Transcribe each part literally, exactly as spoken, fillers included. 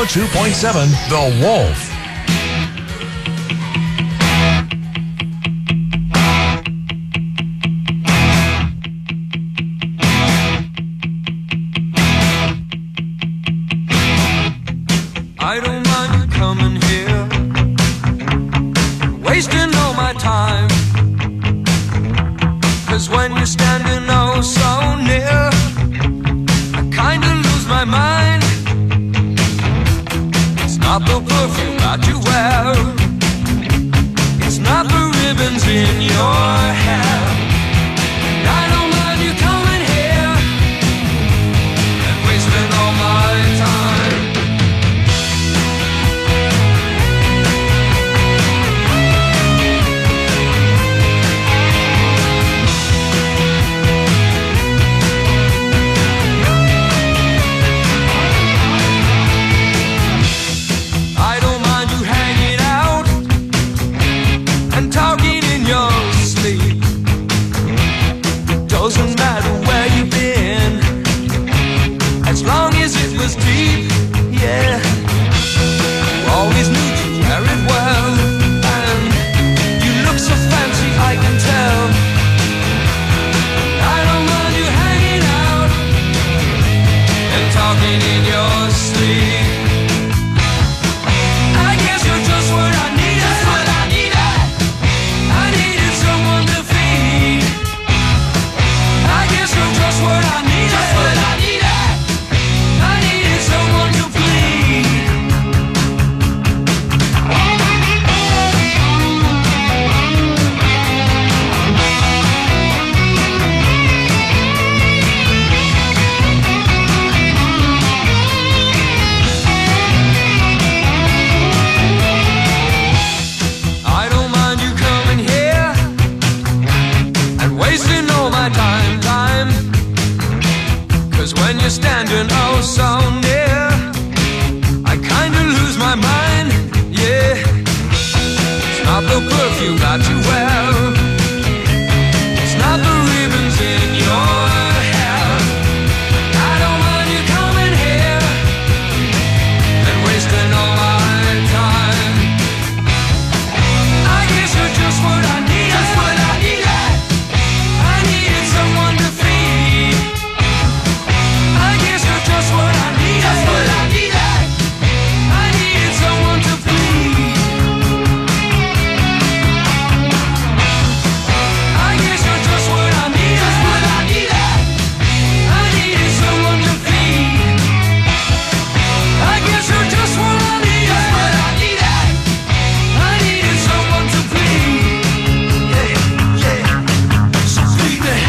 two point seven The Wolf. I don't mind you coming here, wasting all my time. 'Cause when you're standing oh so near, I kinda lose my mind. It's not the perfume that you wear, it's not the ribbons in your hair. I don't mind you coming here and wasting all my time. Doesn't matter where you've been, as long as it was deep, yeah. You always knew to wear it well, and you look so fancy, I can tell. I don't mind you hanging out and talking in your sleep. I guess you're just what I needed. Just what I needed. I needed someone to feed. I guess you're just what I needed. Just what I needed. I needed someone to bleed. I don't mind you coming here and wasting all my time, time. 'Cause when you're standing oh so near, I kinda lose my mind, yeah. It's not the perfume that you wear, it's not the ribbons in your hair. I don't mind you coming here and wasting all my time. I guess you're just what I needed. Just what I needed. I needed someone to feed. I guess you're just what I needed. Just what I needed. I needed someone to bleed. I guess you're just what I needed. Just what I needed. I needed someone to feed. I guess you're just what I needed. Just what I needed. I needed someone to bleed. Yeah, yeah. So bleed me.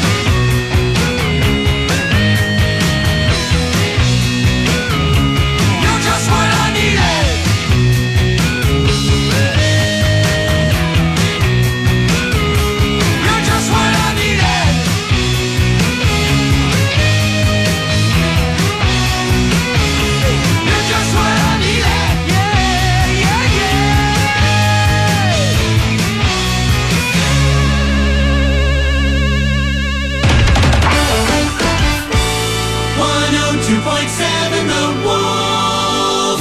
You're just what I needed. You're just what I needed. You're just what I needed. Yeah, yeah, yeah. one oh two point seven The Wolf.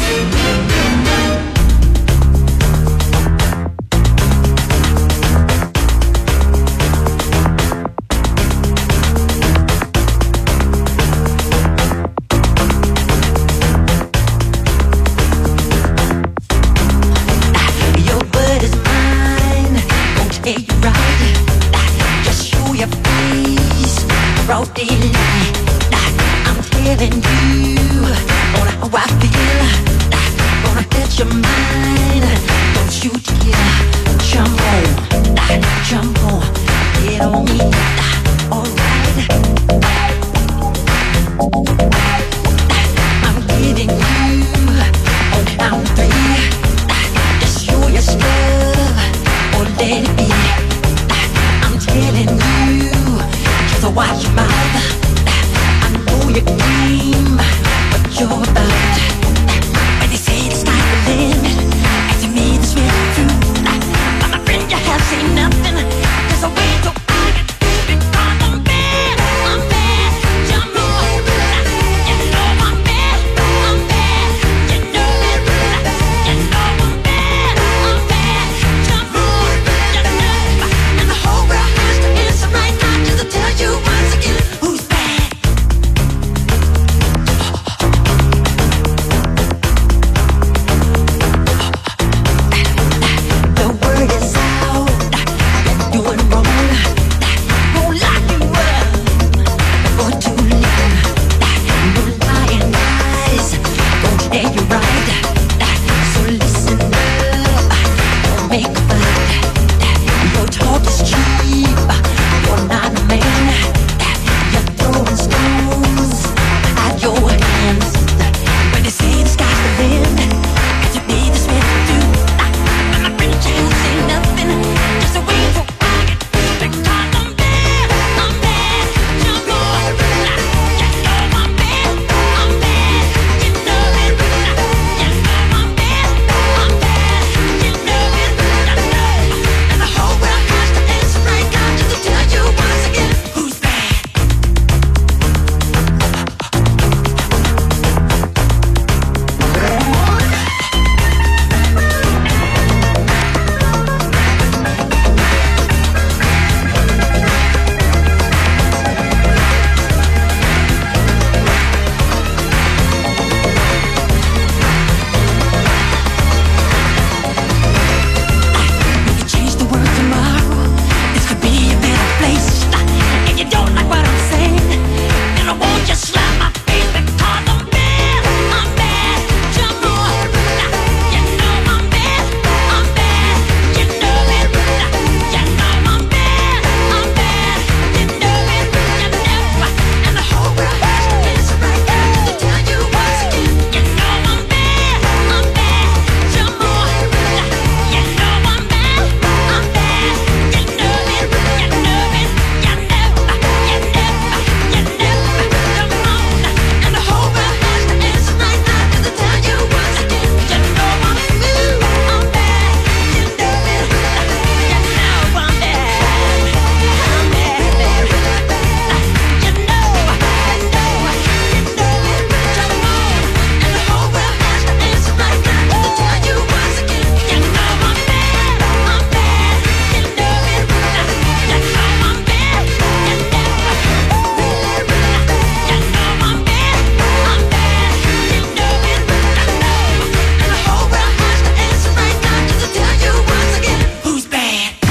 Your word is mine, won't take you right. Just show your face, broad daylight. I'm telling you on how I feel. Gonna get your mind, don't you dare jump on, jump on, get on me, alright. I'm getting you on count three. Just show your stuff or let it be. I'm telling you, just watch your mouth. I know your game, but you're about. When they say the sky's the limit, and to me this really true. But my friend, you have seen nothing. There's a way to I get through because I'm bad, I'm bad. You know, you know I'm bad, I'm bad. You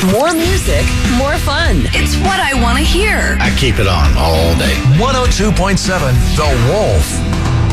More music, more fun. It's what I want to hear. I keep it on all day. one oh two point seven The Wolf.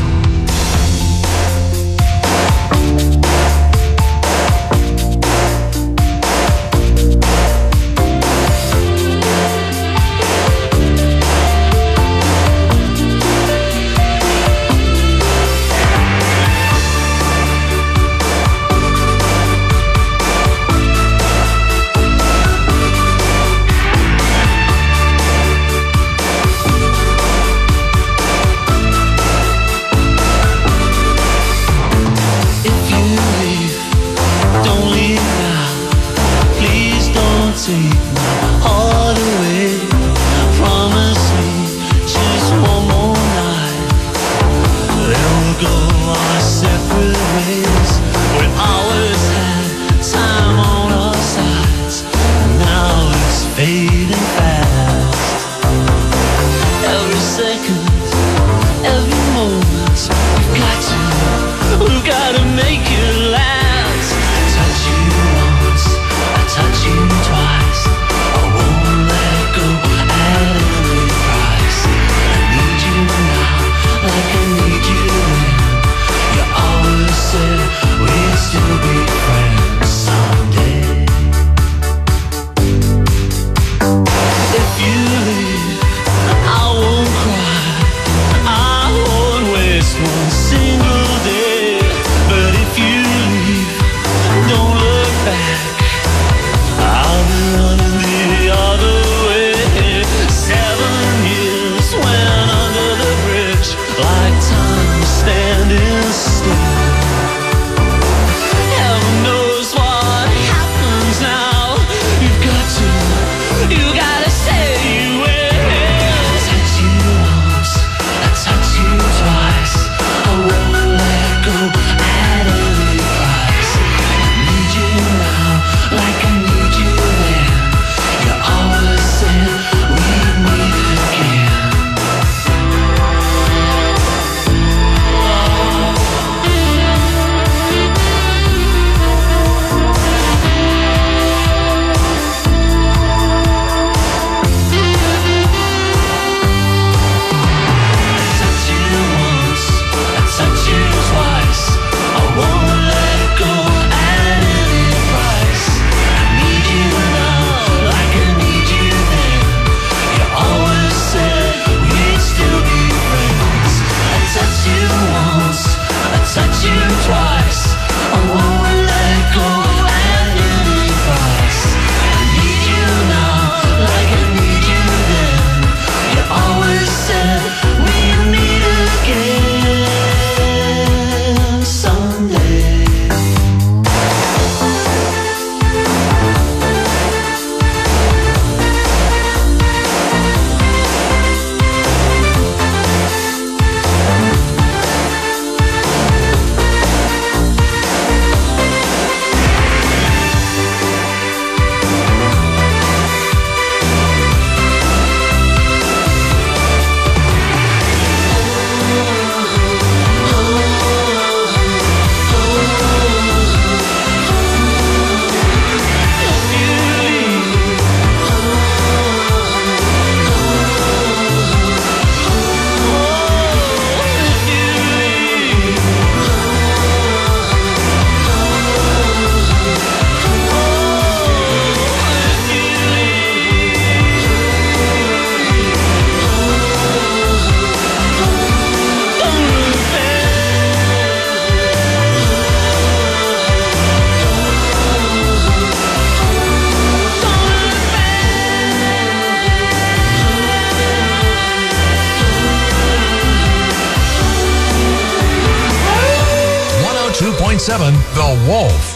seven The Wolf.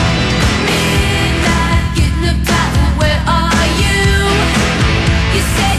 Midnight, getting up tight, where are you? You say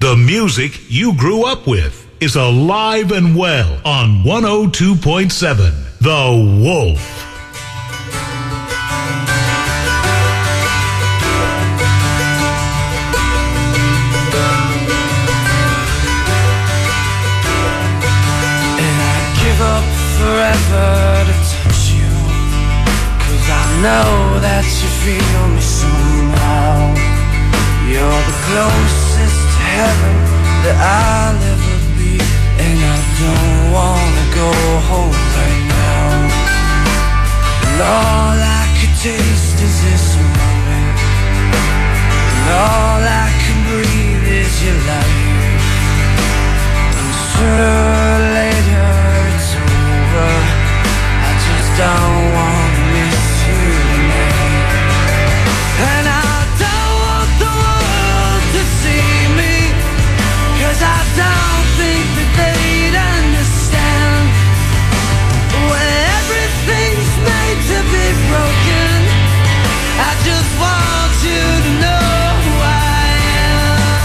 The music you grew up with is alive and well on one oh two point seven The Wolf. Forever to touch you, 'cause I know that you feel me somehow. You're the closest to heaven that I'll ever be, and I don't wanna go home right now. And all I could taste is this moment, and all I can breathe is your life. And sooner or later it's over, I just don't want to miss you tonight. And I don't want the world to see me, 'cause I don't think that they'd understand. When everything's made to be broken, I just want you to know who I am.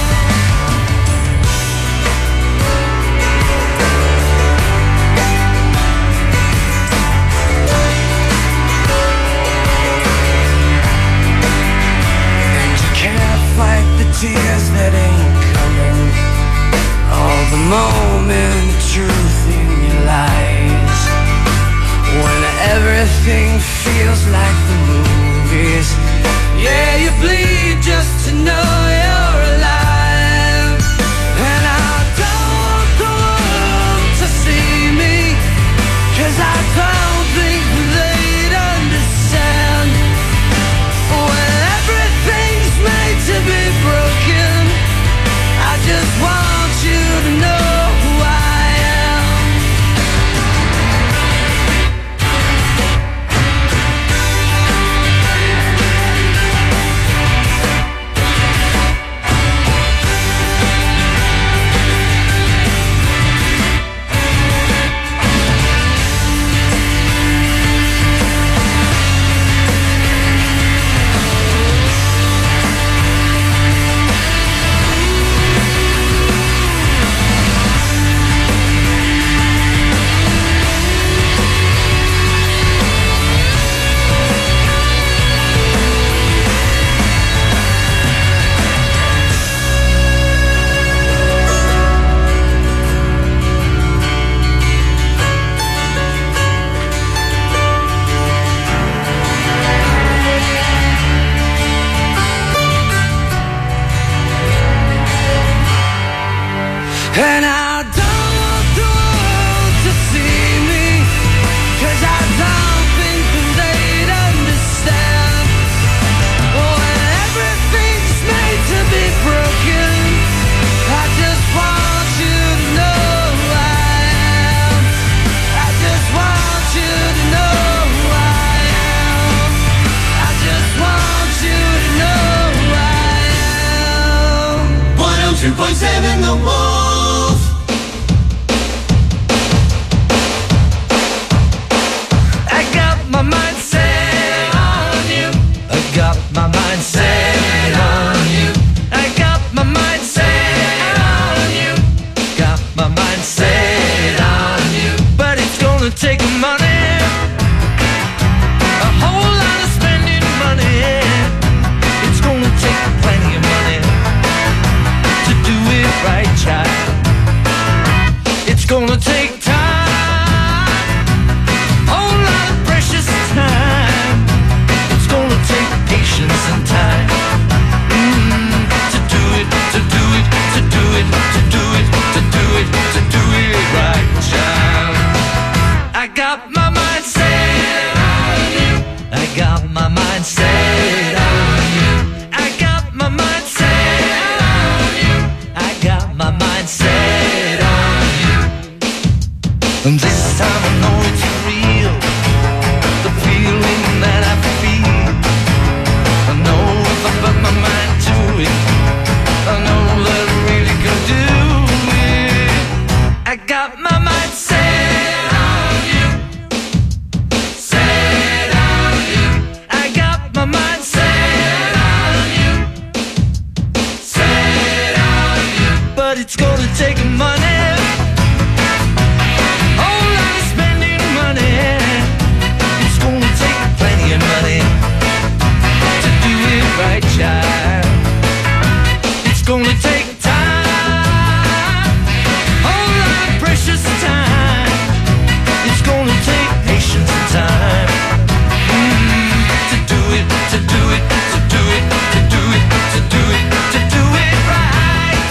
And you can't fight the tears that ain't coming, all the moment of truth in your lies. When everything feels like the movies, yeah, you bleed just to know you're alive. And I don't want the world to see me, 'cause I don't think they'd understand. When everything's made to be broken, I just want you to know who I am. And I don't want the world to see me, 'cause I don't think that they'd understand. When everything's made to be broken, I just want you to know who I am. I just want you to know who I am. I just want you to know who I am. one oh two point seven The Wolf. I got my mind set on you. I got my mind set on you. I got my mind set on you. Got my mind set on you. But it's gonna take money, a whole lot of spending money. It's gonna take plenty of money to do it right, child. It's gonna take time, whole lot of precious time. It's gonna take patience and time, mm, to do it, to do it, to do it, to do it, to do it, to do it right, child. I got my mind set on you. I got my mind set on you. I got my mind set on you. I got my mind set on you. but it's gonna take money. Whole lot of spending money. It's gonna take plenty of money to do it right, child. It's gonna take time, whole lot of precious time. It's gonna take patience and time mm, to do it, to do it, to do it, to do it, to do it, to do it right.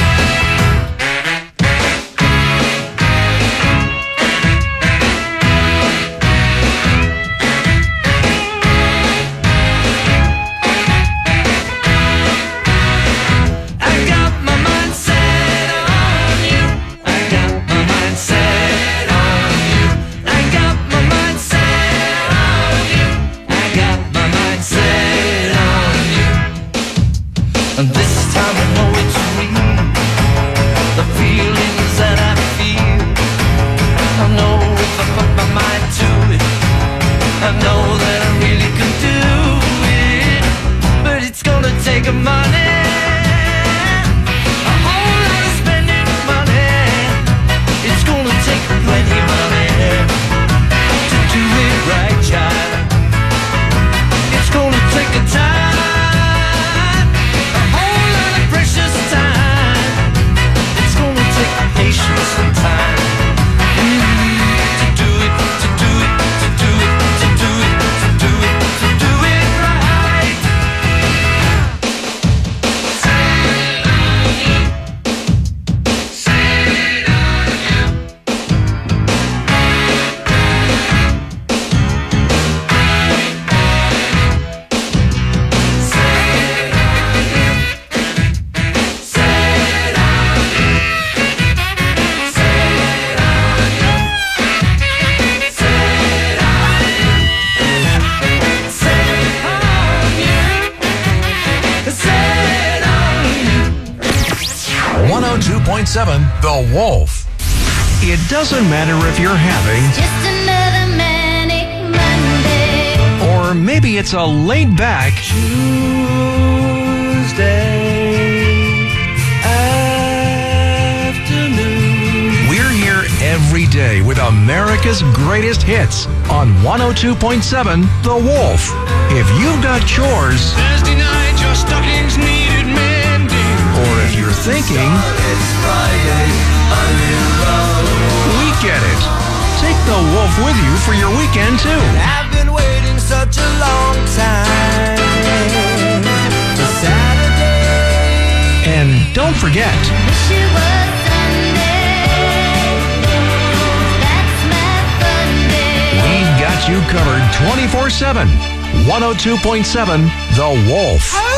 I got my mind set on you. I got my mind set on you. I got my mind set on you. I got my mind set on you. And this time I know it's real. The feelings that I feel. I know if I put my mind to it, I know that I really can do it. But it's gonna take a money. A whole lot of spending money. It's gonna take plenty of money to do it right, child. It's gonna take a time, a whole lot of precious time. It's gonna take patience and time mm, to do it, to do it, to do it, to do it, to do it, to do it right. one oh two point seven The Wolf. It doesn't matter if you're having, Just another manic Monday. or maybe it's a laid back, Tuesday afternoon. we're here every day with America's greatest hits on one oh two point seven The Wolf. If you've got chores, Thursday night, your stockings needed mending. or if you're thinking, It's Friday, I'm in love. we get it. Take The Wolf with you for your weekend too. I've been waiting such a long time for Saturday. And don't forget, Wish it was Sunday. That's my fun day. we've got you covered twenty-four seven. one oh two point seven The Wolf.